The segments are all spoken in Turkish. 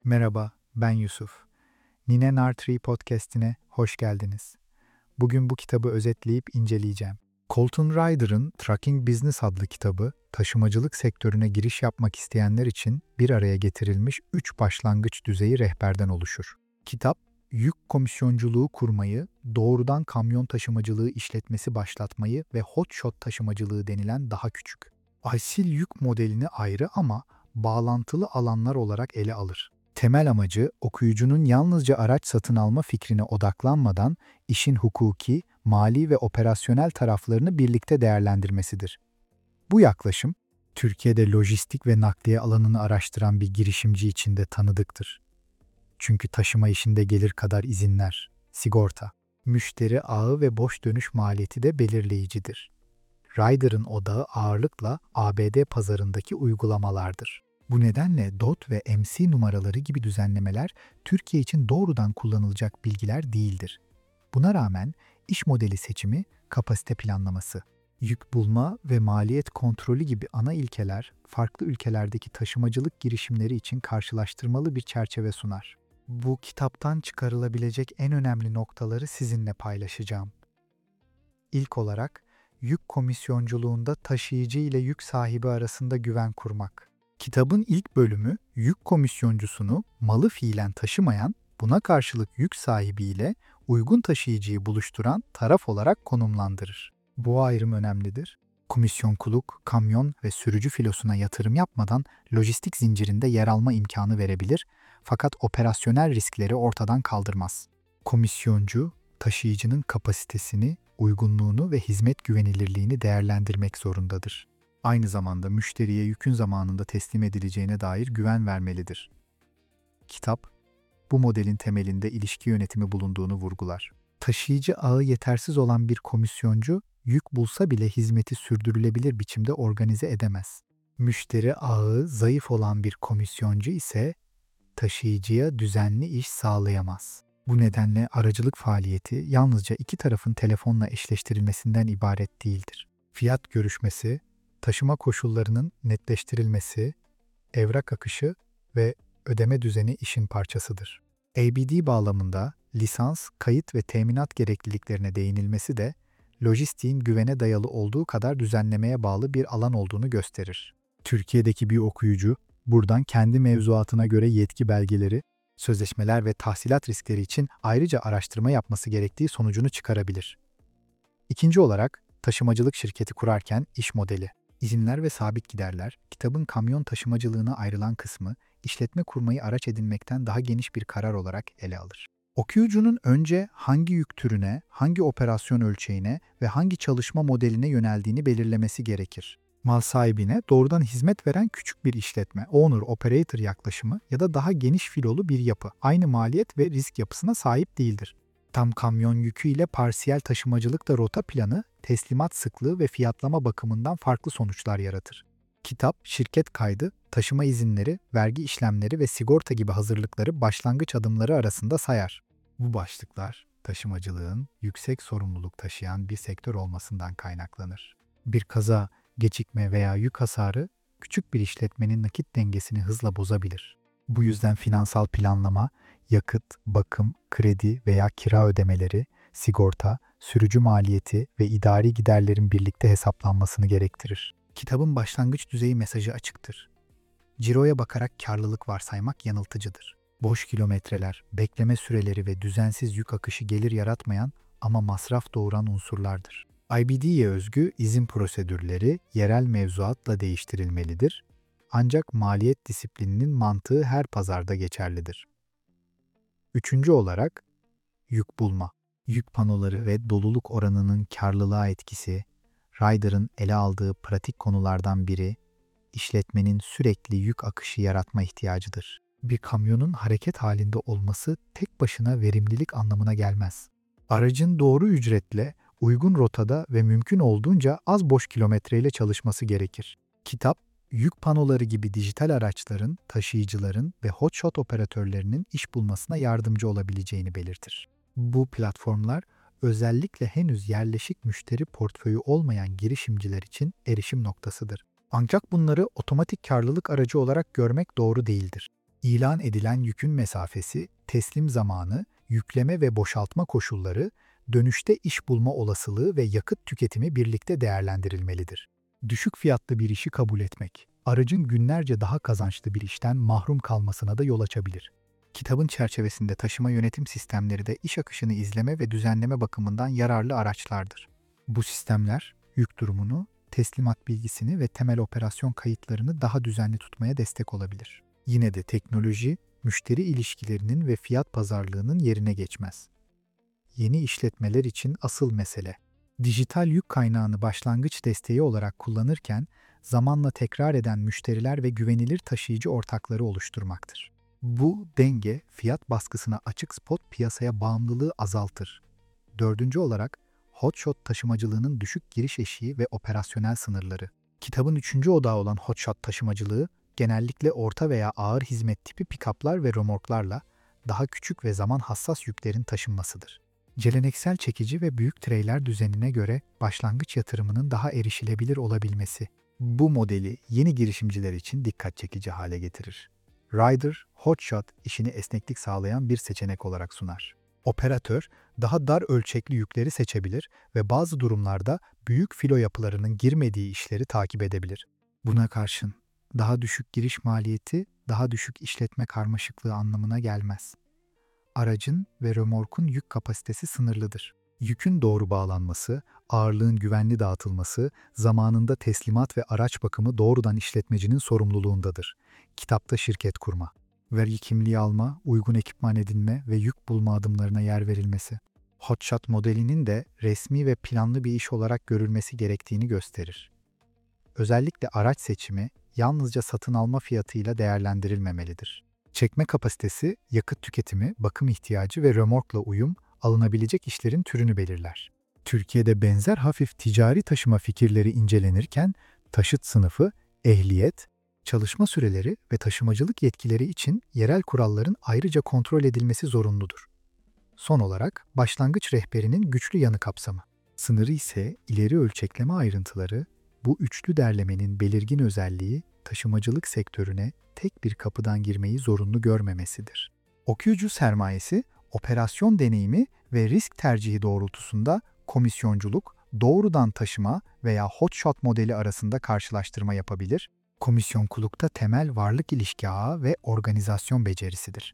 Merhaba, ben Yusuf. Nine Nartree podcast'ine hoş geldiniz. Bugün bu kitabı özetleyip inceleyeceğim. Colton Ryder'ın Trucking Business adlı kitabı, taşımacılık sektörüne giriş yapmak isteyenler için bir araya getirilmiş 3 başlangıç düzeyi rehberden oluşur. Kitap, yük komisyonculuğu kurmayı, doğrudan kamyon taşımacılığı işletmesi başlatmayı ve hotshot taşımacılığı denilen daha küçük, asil yük modelini ayrı ama bağlantılı alanlar olarak ele alır. Temel amacı okuyucunun yalnızca araç satın alma fikrine odaklanmadan işin hukuki, mali ve operasyonel taraflarını birlikte değerlendirmesidir. Bu yaklaşım, Türkiye'de lojistik ve nakliye alanını araştıran bir girişimci için de tanıdıktır. Çünkü taşıma işinde gelir kadar izinler, sigorta, müşteri ağı ve boş dönüş maliyeti de belirleyicidir. Ryder'ın odağı ağırlıkla ABD pazarındaki uygulamalardır. Bu nedenle DOT ve MC numaraları gibi düzenlemeler Türkiye için doğrudan kullanılacak bilgiler değildir. Buna rağmen iş modeli seçimi, kapasite planlaması, yük bulma ve maliyet kontrolü gibi ana ilkeler farklı ülkelerdeki taşımacılık girişimleri için karşılaştırmalı bir çerçeve sunar. Bu kitaptan çıkarılabilecek en önemli noktaları sizinle paylaşacağım. İlk olarak, yük komisyonculuğunda taşıyıcı ile yük sahibi arasında güven kurmak. Kitabın ilk bölümü yük komisyoncusunu malı fiilen taşımayan, buna karşılık yük sahibiyle uygun taşıyıcıyı buluşturan taraf olarak konumlandırır. Bu ayrım önemlidir. Komisyonculuk, kamyon ve sürücü filosuna yatırım yapmadan lojistik zincirinde yer alma imkanı verebilir fakat operasyonel riskleri ortadan kaldırmaz. Komisyoncu, taşıyıcının kapasitesini, uygunluğunu ve hizmet güvenilirliğini değerlendirmek zorundadır. Aynı zamanda müşteriye yükün zamanında teslim edileceğine dair güven vermelidir. Kitap, bu modelin temelinde ilişki yönetimi bulunduğunu vurgular. Taşıyıcı ağı yetersiz olan bir komisyoncu, yük bulsa bile hizmeti sürdürülebilir biçimde organize edemez. Müşteri ağı zayıf olan bir komisyoncu ise taşıyıcıya düzenli iş sağlayamaz. Bu nedenle aracılık faaliyeti yalnızca iki tarafın telefonla eşleştirilmesinden ibaret değildir. Fiyat görüşmesi, taşıma koşullarının netleştirilmesi, evrak akışı ve ödeme düzeni işin parçasıdır. ABD bağlamında lisans, kayıt ve teminat gerekliliklerine değinilmesi de lojistiğin güvene dayalı olduğu kadar düzenlemeye bağlı bir alan olduğunu gösterir. Türkiye'deki bir okuyucu buradan kendi mevzuatına göre yetki belgeleri, sözleşmeler ve tahsilat riskleri için ayrıca araştırma yapması gerektiği sonucunu çıkarabilir. İkinci olarak, taşımacılık şirketi kurarken iş modeli. İzinler ve sabit giderler, kitabın kamyon taşımacılığına ayrılan kısmı, işletme kurmayı araç edinmekten daha geniş bir karar olarak ele alır. Okuyucunun önce hangi yük türüne, hangi operasyon ölçeğine ve hangi çalışma modeline yöneldiğini belirlemesi gerekir. Mal sahibine doğrudan hizmet veren küçük bir işletme, owner-operator yaklaşımı ya da daha geniş filolu bir yapı, aynı maliyet ve risk yapısına sahip değildir. Tam kamyon yükü ile parsiyel taşımacılıkta rota planı, teslimat sıklığı ve fiyatlama bakımından farklı sonuçlar yaratır. Kitap, şirket kaydı, taşıma izinleri, vergi işlemleri ve sigorta gibi hazırlıkları başlangıç adımları arasında sayar. Bu başlıklar, taşımacılığın yüksek sorumluluk taşıyan bir sektör olmasından kaynaklanır. Bir kaza, gecikme veya yük hasarı, küçük bir işletmenin nakit dengesini hızla bozabilir. Bu yüzden finansal planlama, yakıt, bakım, kredi veya kira ödemeleri, sigorta, sürücü maliyeti ve idari giderlerin birlikte hesaplanmasını gerektirir. Kitabın başlangıç düzeyi mesajı açıktır. Ciroya bakarak karlılık varsaymak yanıltıcıdır. Boş kilometreler, bekleme süreleri ve düzensiz yük akışı gelir yaratmayan ama masraf doğuran unsurlardır. IBD'ye özgü izin prosedürleri yerel mevzuatla değiştirilmelidir. Ancak maliyet disiplininin mantığı her pazarda geçerlidir. Üçüncü olarak, yük bulma. Yük panoları ve doluluk oranının karlılığa etkisi, Ryder'ın ele aldığı pratik konulardan biri, işletmenin sürekli yük akışı yaratma ihtiyacıdır. Bir kamyonun hareket halinde olması tek başına verimlilik anlamına gelmez. Aracın doğru ücretle, uygun rotada ve mümkün olduğunca az boş kilometreyle çalışması gerekir. Kitap, yük panoları gibi dijital araçların, taşıyıcıların ve hotshot operatörlerinin iş bulmasına yardımcı olabileceğini belirtir. Bu platformlar, özellikle henüz yerleşik müşteri portföyü olmayan girişimciler için erişim noktasıdır. Ancak bunları otomatik karlılık aracı olarak görmek doğru değildir. İlan edilen yükün mesafesi, teslim zamanı, yükleme ve boşaltma koşulları, dönüşte iş bulma olasılığı ve yakıt tüketimi birlikte değerlendirilmelidir. Düşük fiyatlı bir işi kabul etmek, aracın günlerce daha kazançlı bir işten mahrum kalmasına da yol açabilir. Kitabın çerçevesinde taşıma yönetim sistemleri de iş akışını izleme ve düzenleme bakımından yararlı araçlardır. Bu sistemler, yük durumunu, teslimat bilgisini ve temel operasyon kayıtlarını daha düzenli tutmaya destek olabilir. Yine de teknoloji, müşteri ilişkilerinin ve fiyat pazarlığının yerine geçmez. Yeni işletmeler için asıl mesele, dijital yük kaynağını başlangıç desteği olarak kullanırken, zamanla tekrar eden müşteriler ve güvenilir taşıyıcı ortakları oluşturmaktır. Bu denge, fiyat baskısına açık spot piyasaya bağımlılığı azaltır. Dördüncü olarak, hotshot taşımacılığının düşük giriş eşiği ve operasyonel sınırları. Kitabın üçüncü odağı olan hotshot taşımacılığı, genellikle orta veya ağır hizmet tipi pikaplar ve römorklarla daha küçük ve zaman hassas yüklerin taşınmasıdır. Geleneksel çekici ve büyük treyler düzenine göre başlangıç yatırımının daha erişilebilir olabilmesi, bu modeli yeni girişimciler için dikkat çekici hale getirir. Ryder, Hotshot işini esneklik sağlayan bir seçenek olarak sunar. Operatör, daha dar ölçekli yükleri seçebilir ve bazı durumlarda büyük filo yapılarının girmediği işleri takip edebilir. Buna karşın, daha düşük giriş maliyeti, daha düşük işletme karmaşıklığı anlamına gelmez. Aracın ve römorkun yük kapasitesi sınırlıdır. Yükün doğru bağlanması, ağırlığın güvenli dağıtılması, zamanında teslimat ve araç bakımı doğrudan işletmecinin sorumluluğundadır. Kitapta şirket kurma, vergi kimliği alma, uygun ekipman edinme ve yük bulma adımlarına yer verilmesi. Hotshot modelinin de resmi ve planlı bir iş olarak görülmesi gerektiğini gösterir. Özellikle araç seçimi yalnızca satın alma fiyatıyla değerlendirilmemelidir. Çekme kapasitesi, yakıt tüketimi, bakım ihtiyacı ve römorkla uyum, alınabilecek işlerin türünü belirler. Türkiye'de benzer hafif ticari taşıma fikirleri incelenirken, taşıt sınıfı, ehliyet, çalışma süreleri ve taşımacılık yetkileri için yerel kuralların ayrıca kontrol edilmesi zorunludur. Son olarak, başlangıç rehberinin güçlü yanı kapsamı. Sınırı ise ileri ölçekleme ayrıntıları, bu üçlü derlemenin belirgin özelliği, taşımacılık sektörüne tek bir kapıdan girmeyi zorunlu görmemesidir. Okuyucu sermayesi, operasyon deneyimi ve risk tercihi doğrultusunda komisyonculuk, doğrudan taşıma veya hotshot modeli arasında karşılaştırma yapabilir. Komisyonculukta temel varlık ilişki ağı ve organizasyon becerisidir.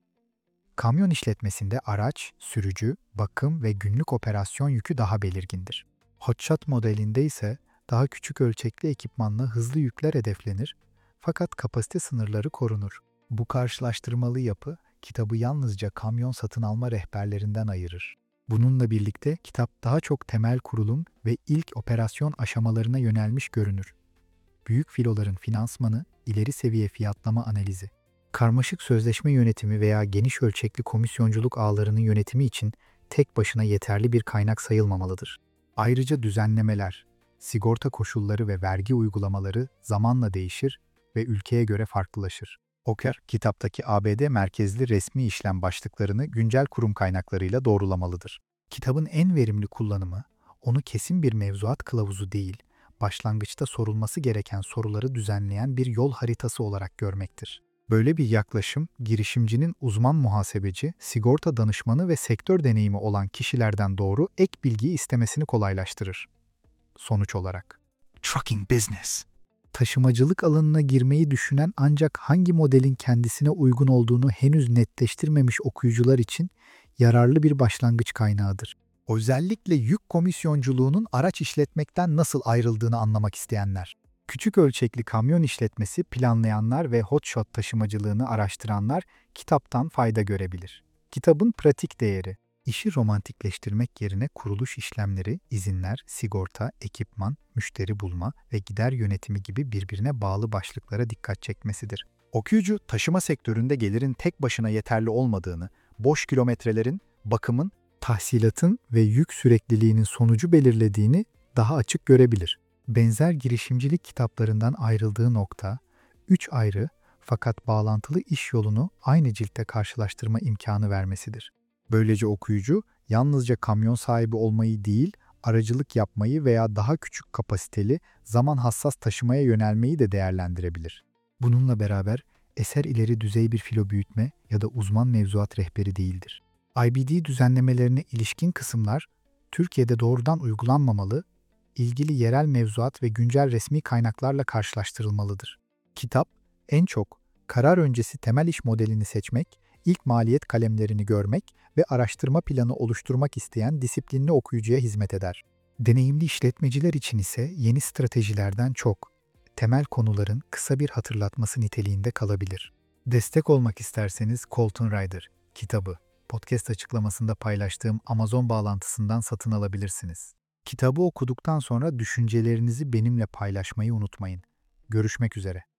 Kamyon işletmesinde araç, sürücü, bakım ve günlük operasyon yükü daha belirgindir. Hotshot modelinde ise daha küçük ölçekli ekipmanla hızlı yükler hedeflenir, fakat kapasite sınırları korunur. Bu karşılaştırmalı yapı, kitabı yalnızca kamyon satın alma rehberlerinden ayırır. Bununla birlikte kitap daha çok temel kurulum ve ilk operasyon aşamalarına yönelmiş görünür. Büyük filoların finansmanı, ileri seviye fiyatlama analizi, karmaşık sözleşme yönetimi veya geniş ölçekli komisyonculuk ağlarının yönetimi için tek başına yeterli bir kaynak sayılmamalıdır. Ayrıca düzenlemeler, sigorta koşulları ve vergi uygulamaları zamanla değişir ve ülkeye göre farklılaşır. Oker, kitaptaki ABD merkezli resmi işlem başlıklarını güncel kurum kaynaklarıyla doğrulamalıdır. Kitabın en verimli kullanımı, onu kesin bir mevzuat kılavuzu değil, başlangıçta sorulması gereken soruları düzenleyen bir yol haritası olarak görmektir. Böyle bir yaklaşım, girişimcinin uzman muhasebeci, sigorta danışmanı ve sektör deneyimi olan kişilerden doğru ek bilgiyi istemesini kolaylaştırır. Sonuç olarak, trucking business, taşımacılık alanına girmeyi düşünen ancak hangi modelin kendisine uygun olduğunu henüz netleştirmemiş okuyucular için yararlı bir başlangıç kaynağıdır. Özellikle yük komisyonculuğunun araç işletmekten nasıl ayrıldığını anlamak isteyenler. Küçük ölçekli kamyon işletmesi planlayanlar ve hotshot taşımacılığını araştıranlar kitaptan fayda görebilir. Kitabın pratik değeri, işi romantikleştirmek yerine kuruluş işlemleri, izinler, sigorta, ekipman, müşteri bulma ve gider yönetimi gibi birbirine bağlı başlıklara dikkat çekmesidir. Okuyucu, taşıma sektöründe gelirin tek başına yeterli olmadığını, boş kilometrelerin, bakımın, tahsilatın ve yük sürekliliğinin sonucu belirlediğini daha açık görebilir. Benzer girişimcilik kitaplarından ayrıldığı nokta, 3 ayrı fakat bağlantılı iş yolunu aynı ciltte karşılaştırma imkanı vermesidir. Böylece okuyucu, yalnızca kamyon sahibi olmayı değil, aracılık yapmayı veya daha küçük kapasiteli, zaman hassas taşımaya yönelmeyi de değerlendirebilir. Bununla beraber, eser ileri düzey bir filo büyütme ya da uzman mevzuat rehberi değildir. IBD düzenlemelerine ilişkin kısımlar Türkiye'de doğrudan uygulanmamalı, ilgili yerel mevzuat ve güncel resmi kaynaklarla karşılaştırılmalıdır. Kitap, en çok karar öncesi temel iş modelini seçmek, ilk maliyet kalemlerini görmek ve araştırma planı oluşturmak isteyen disiplinli okuyucuya hizmet eder. Deneyimli işletmeciler için ise yeni stratejilerden çok, temel konuların kısa bir hatırlatması niteliğinde kalabilir. Destek olmak isterseniz Colton Rider kitabı, podcast açıklamasında paylaştığım Amazon bağlantısından satın alabilirsiniz. Kitabı okuduktan sonra düşüncelerinizi benimle paylaşmayı unutmayın. Görüşmek üzere.